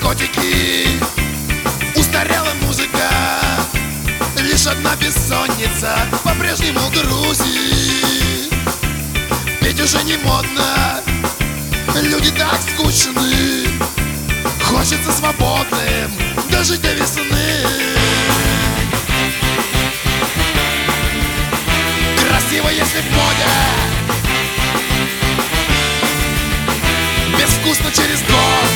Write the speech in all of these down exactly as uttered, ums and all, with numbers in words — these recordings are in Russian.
наркотики, устарела музыка, лишь одна бессонница по-прежнему грузит. Ведь уже не модно, люди так скучны, хочется свободным дожить до весны. Красиво, если в моде, безвкусно через год.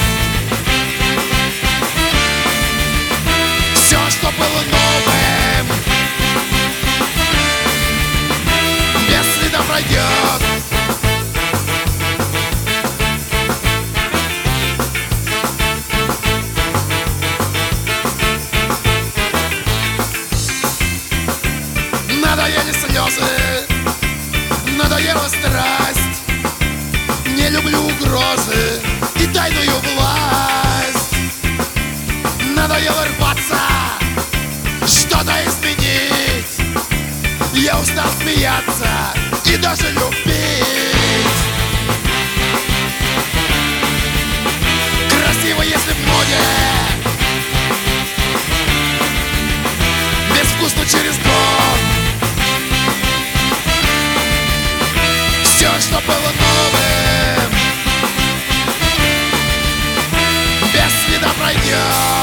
Все, что было новым, без следа пройдет. Надоели слезы, надоела страсть, не люблю угрозы и тайную власть. Надоело рваться, что-то изменить. Я устал смеяться и даже любить. Красиво, если в моде, безвкусно через год. Все, что было новым, без следа пройдет.